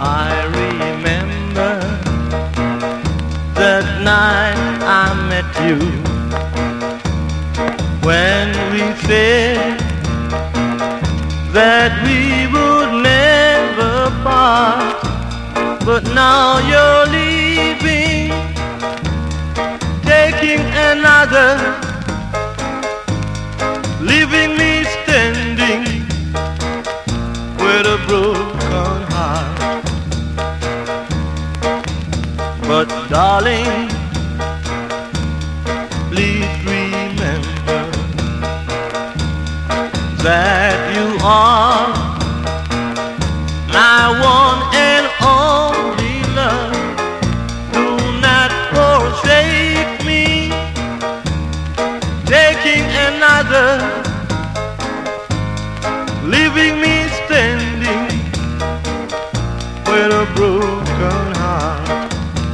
I remember that night I met you, when we said that we would never part. But now you're leaving, taking another, leaving me standing with a broken heart. But darling, please remember that you are my one and only love. Do not forsake me, taking another, leaving me standing with a broken heart.